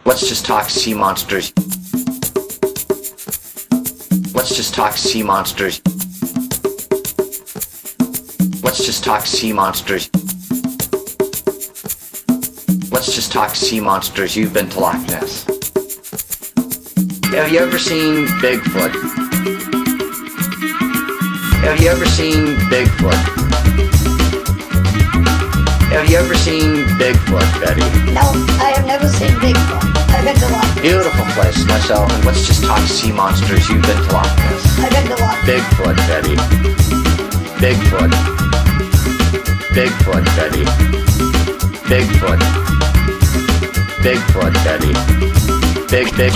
Let's just talk sea monsters. Let's just talk sea monsters. Let's just talk sea monsters. Let's just talk sea monsters. You've been to Loch Ness. Have you ever seen Bigfoot? Have you ever seen Bigfoot? Have you ever seen Bigfoot, Betty? No, I have never seen Bigfoot. I've been to Loch Ness. Beautiful place, myself, and let's just talk sea monsters. You've been to Loch Ness. I've been to Loch Ness. Bigfoot, Betty. Bigfoot. Bigfoot, Betty. Bigfoot. Bigfoot, Betty. Bigfoot,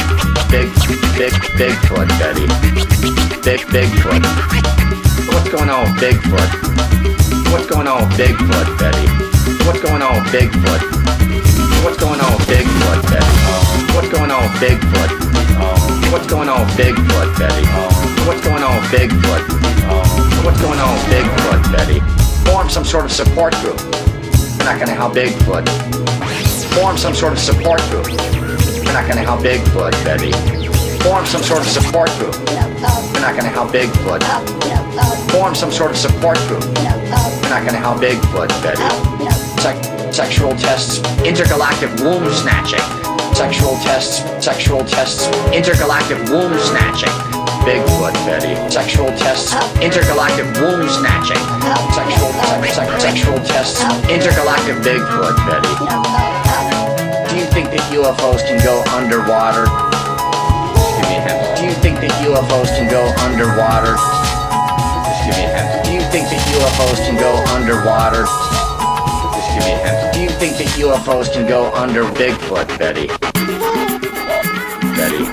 Betty. Bigfoot. What's going on with Bigfoot? What's going on with Bigfoot, Betty? What's going on with Bigfoot? What's going on with Bigfoot, Betty? What's going on with Bigfoot? What's going on with Bigfoot, Betty? What's going on with Bigfoot? What's going on with Bigfoot, Betty? Form some sort of support group. We're not gonna help Bigfoot. Form some sort of support group. We're not gonna help Bigfoot, Betty. Form some sort of support group. We're not gonna help Bigfoot. Form some sort of support group. We're not gonna help Bigfoot, Betty. Sexual tests, intergalactic womb snatching. Sexual tests, intergalactic womb snatching. Bigfoot, Betty. Sexual tests, intergalactic womb snatching. Sexual tests, intergalactic Bigfoot, Betty. Do you think that UFOs can go underwater? Just give me a hint. Do you think that UFOs can go underwater? Just give me a hint. Do you think that UFOs can go underwater? Just give me a hint. Do you think that UFOs can go under Bigfoot, Betty? Betty.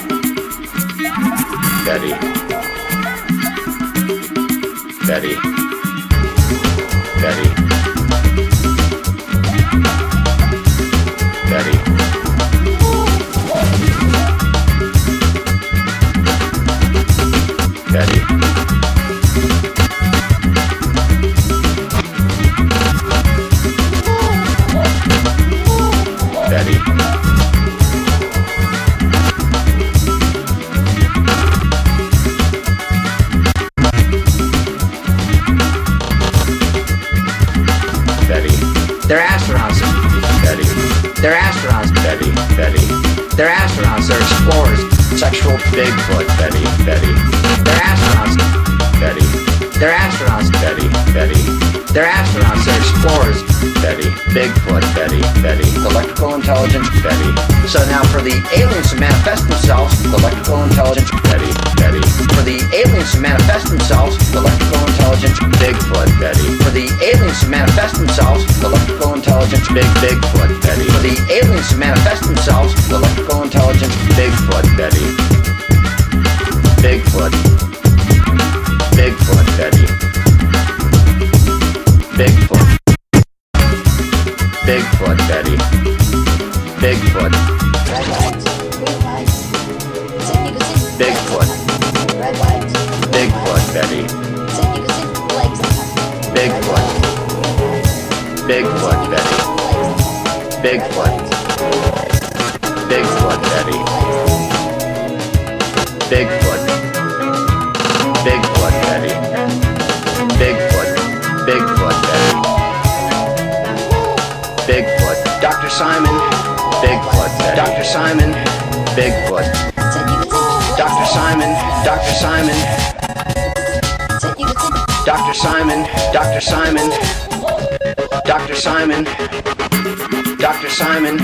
Betty. Betty. Betty. Betty. Betty. Betty. They're astronauts. Betty. They're astronauts. Betty. Betty. They're astronauts. They're explorers. Sexual Bigfoot. Betty. Betty. They're astronauts. Betty. They're astronauts. Betty. Betty. They're astronauts. They're explorers. Betty. Bigfoot. Betty. Betty. Electrical intelligence. Betty. So now for the aliens to manifest themselves, electrical intelligence. Betty. Betty. For the aliens to manifest themselves, electrical intelligence. Bigfoot. Betty. For the aliens to manifest themselves, electrical intelligence. Bigfoot. Betty. For the aliens to manifest themselves, electrical intelligence. Bigfoot. Betty. Bigfoot. Bigfoot. Betty. Bigfoot. Bigfoot. Betty. Bigfoot. Red lights, green lights. Said you could see Bigfoot. red lights. Bigfoot. Betty. Said you could see legs. Bigfoot. Bigfoot. Betty. Bigfoot. Bigfoot. Betty. Bigfoot. Bigfoot. Betty. Bigfoot. Bigfoot. Betty. Bigfoot. Dr. Simon. Bigfoot. Dr. Simon. Bigfoot. Said you could see Dr. Simon. Dr. Simon. Said you could see Dr. Simon. Dr. Simon. Dr. Simon. Dr. Simon.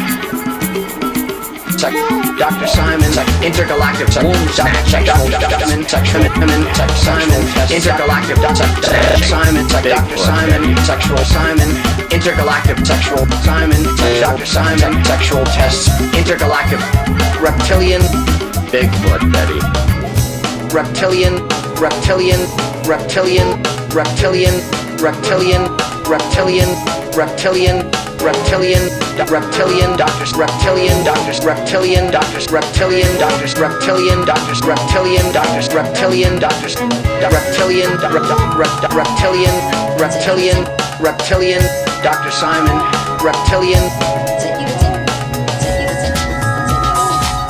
Dr. Simon, intergalactic womb snatch, sexual Simon, intergalactic Simon, Dr. Simon, sexual Simon, intergalactic sexual Simon, Dr. Simon, sexual tests, intergalactic reptilian, Bigfoot, Betty, reptilian, reptilian, reptilian, reptilian, reptilian, reptilian, reptilian, reptilian, reptilian doctors, reptilian doctors, reptilian doctors, reptilian doctors, reptilian doctors, reptilian doctors, reptilian doctors, reptilian, reptilian, reptilian, reptilian, Dr. Simon, reptilian,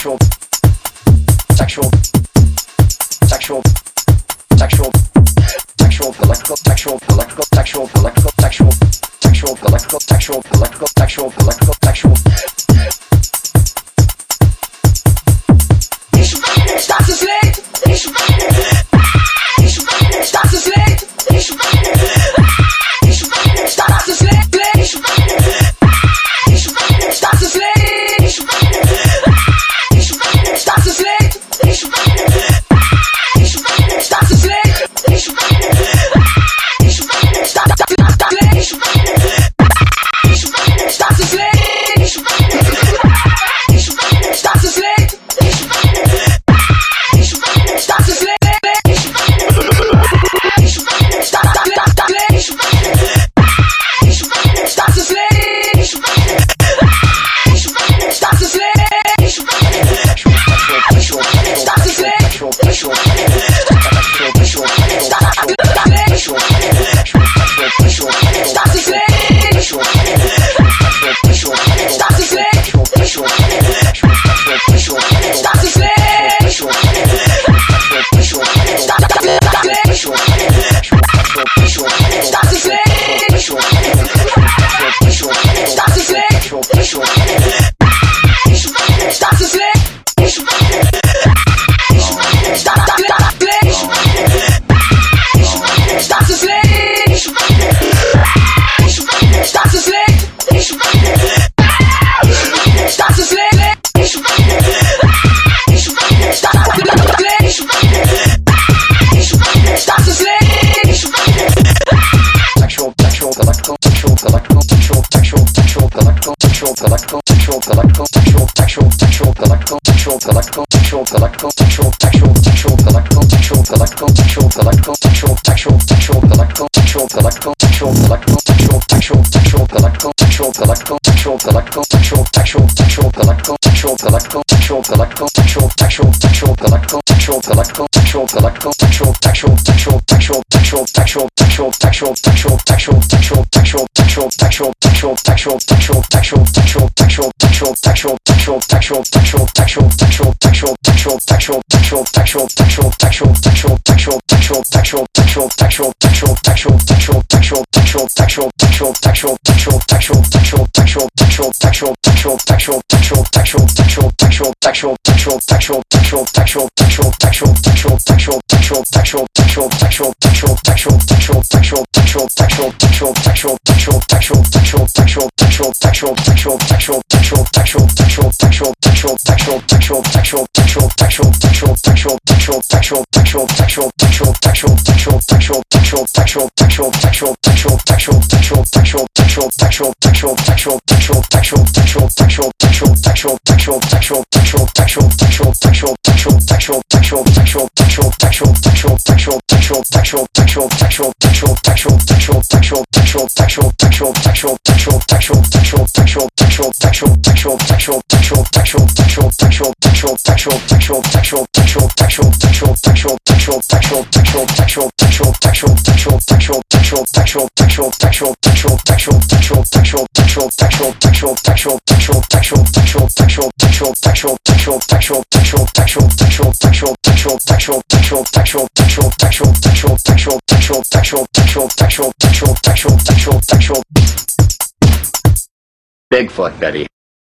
Bigfoot, Betty.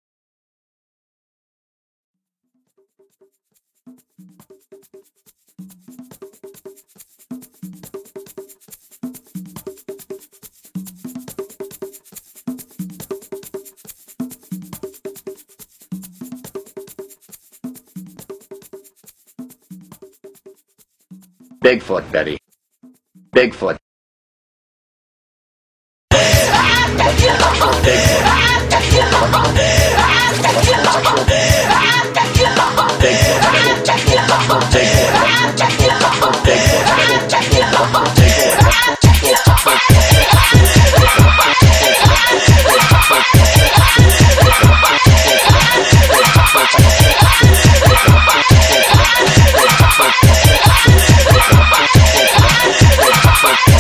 Bigfoot, Betty. Bigfoot. Bigfoot.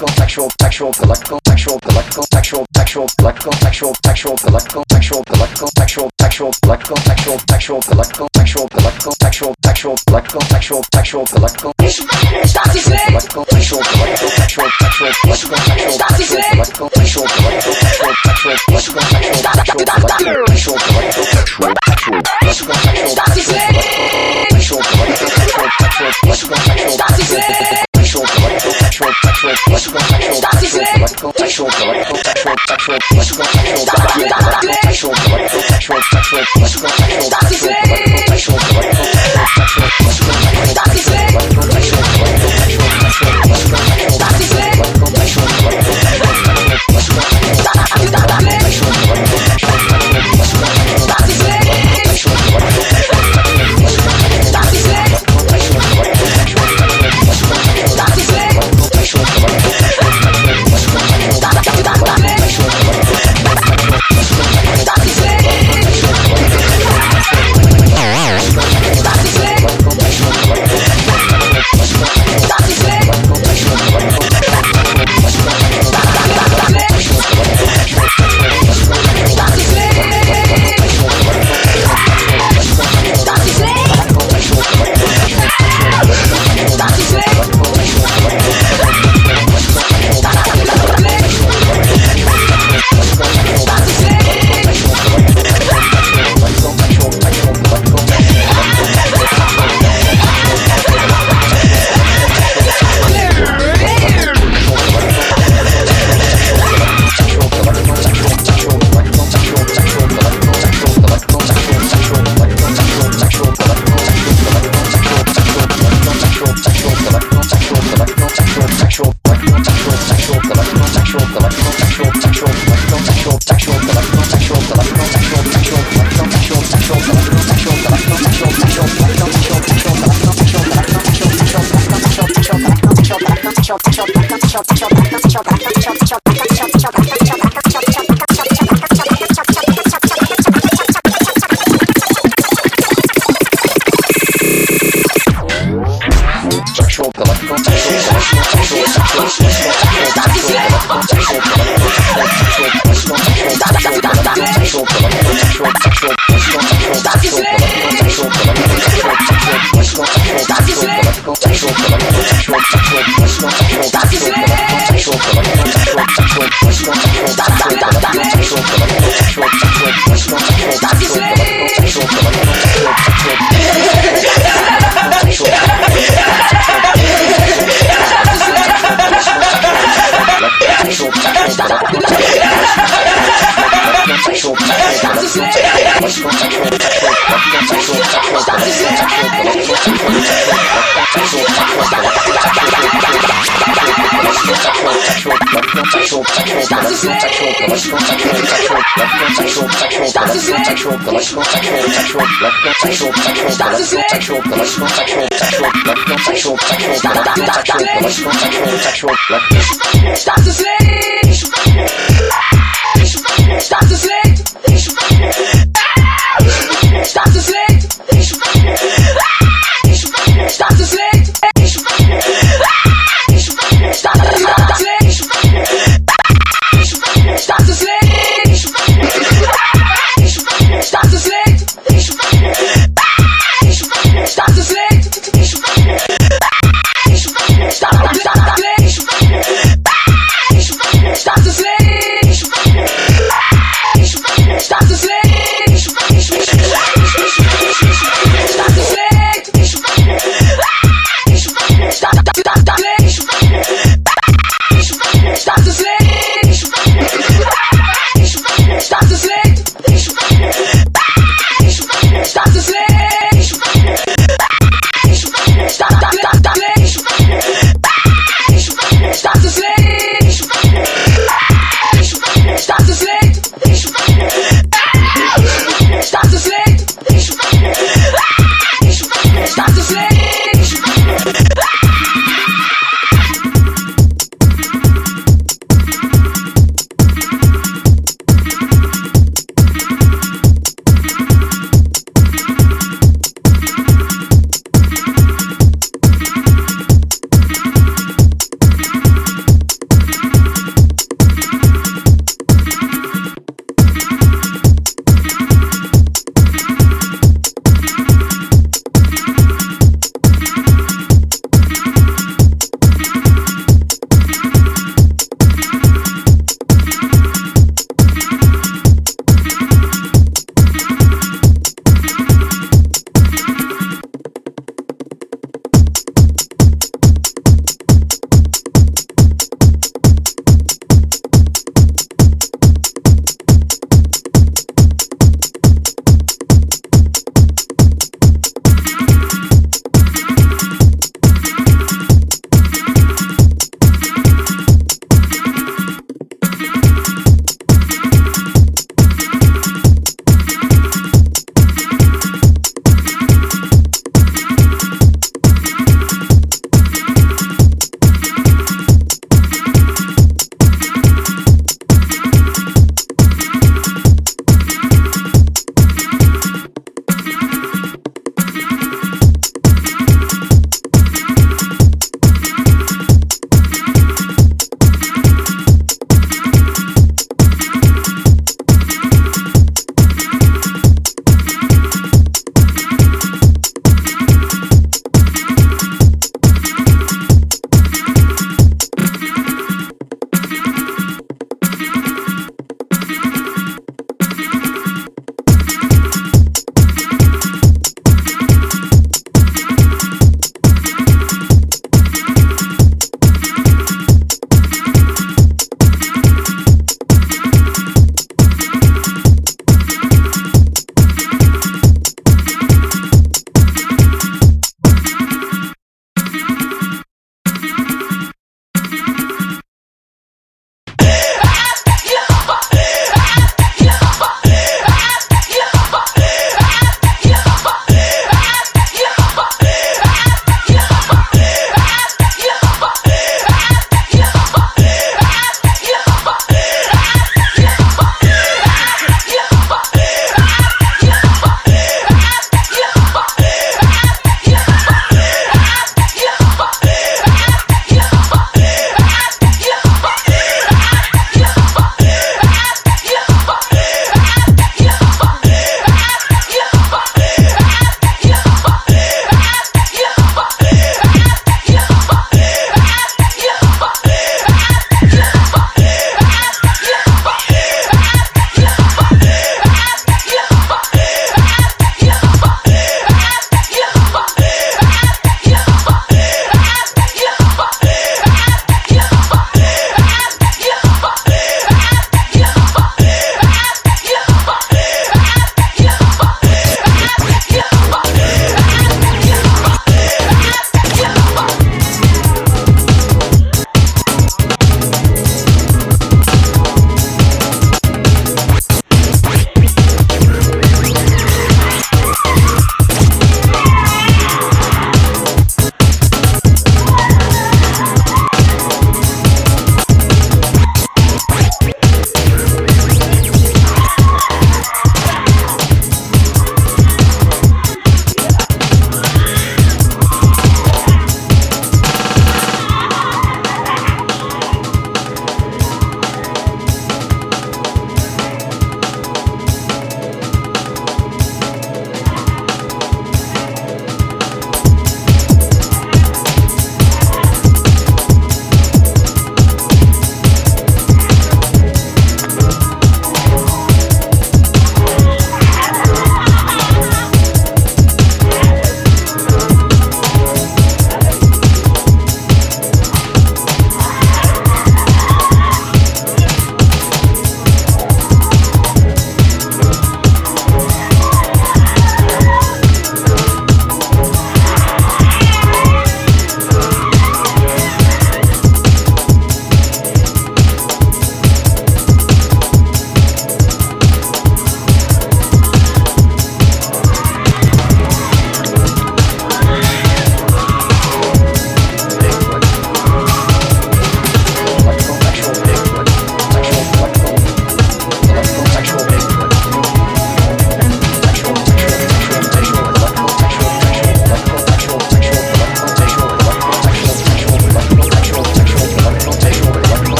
electrical, sexual, sexual, electrical, sexual, electrical, sexual, sexual, electrical, sexual, sexual, electrical, sexual, electrical, sexual, sexual, electrical, sexual, sexual, electrical, sexual, electrical, sexual, sexual, electrical, sexual, sexual, electrical, electrical, sexual, electrical, sexual, sexual, electrical, sexual, electrical, sexual, electrical, sexual, sexual, electrical, sexual, sexual, electrical, electrical, sexual, sexual, electrical, sexual, sexual, electrical, sexual, sexual, electrical, sexual, sexual, electrical, sexual, sexual, electrical, sexual, electrical, sexual, electrical, sexual, sexual, electrical, sexual, sexual, electrical, sexual, sexual, electrical, sexual, sexual, electrical, sexual, electrical, sexual, electrical,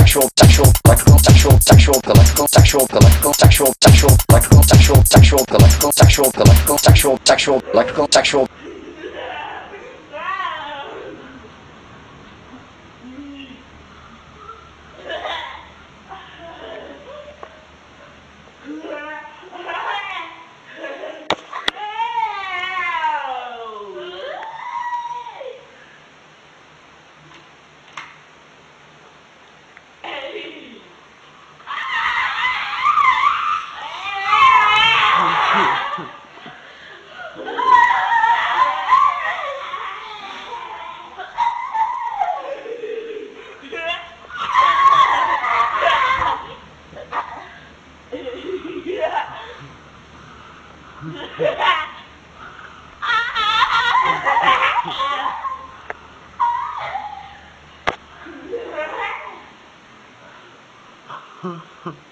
sexual, sexual, electrical, sexual, sexual, electrical, sexual, electrical, sexual, sexual, electrical, sexual, sexual, electrical, sexual, electrical, sexual, sexual, electrical, sexual. Huh.